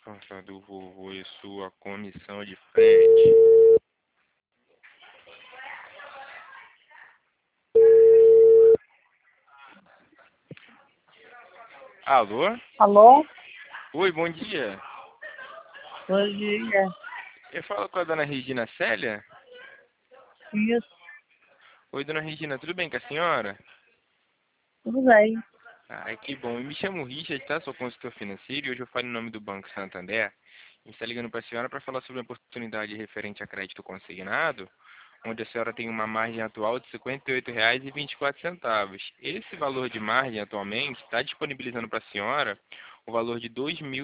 carta do vovô e sua comissão de frete. Alô? Alô? Oi, bom dia. Bom dia. Eu falo com a dona Regina Célia? Isso, Oi, dona Regina, tudo bem com a senhora? tudo bem. Ai, que bom. Eu me chamo Richard, tá? Sou consultor financeiro e hoje eu falo em nome do Banco Santander. A gente está ligando para a senhora para falar sobre a oportunidade referente a crédito consignado, onde a senhora tem uma margem atual de R$ 58,24. Esse valor de margem atualmente está disponibilizando para a senhora o valor de R$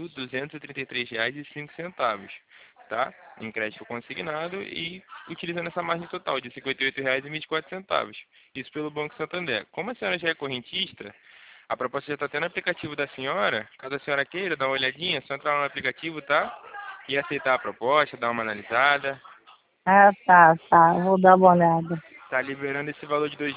2.233,05, tá? Em crédito consignado e utilizando essa margem total de R$ 58,24. Isso pelo Banco Santander. Como a senhora já é correntista, a proposta já está até no aplicativo da senhora. Caso a senhora queira dar uma olhadinha, é só entrar no aplicativo, tá? E aceitar a proposta, dar uma analisada. Ah, tá. Vou dar uma olhada. Está liberando esse valor de R$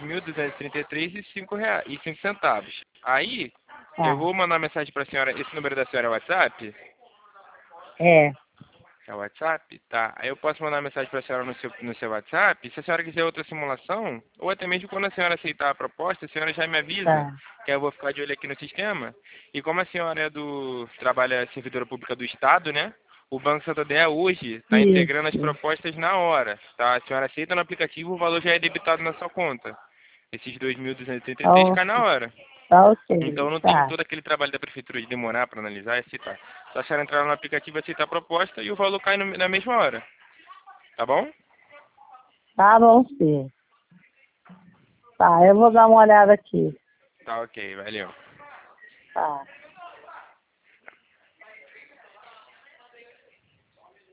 2.233,05. Aí, eu Tá. vou mandar mensagem para a senhora. Esse número da senhora é WhatsApp? É. É o WhatsApp? Tá. Aí eu posso mandar mensagem para a senhora no seu WhatsApp. Se a senhora quiser outra simulação, ou até mesmo quando a senhora aceitar a proposta, a senhora já me avisa, Tá. que eu vou ficar de olho aqui no sistema. E como a senhora trabalha servidora pública do Estado, né? O Banco Santander hoje está integrando as Isso. propostas na hora, tá? A senhora aceita no aplicativo, o valor já é debitado na sua conta. Esses 2.233 Tá, cai na hora. tá ok. Então não tem Tá. todo aquele trabalho da prefeitura de demorar para analisar e aceitar. Só a senhora entrar no aplicativo, aceitar a proposta e o valor cai na mesma hora. Tá bom? Tá bom, sim. Tá, eu vou dar uma olhada aqui. Tá ok, valeu. Tá.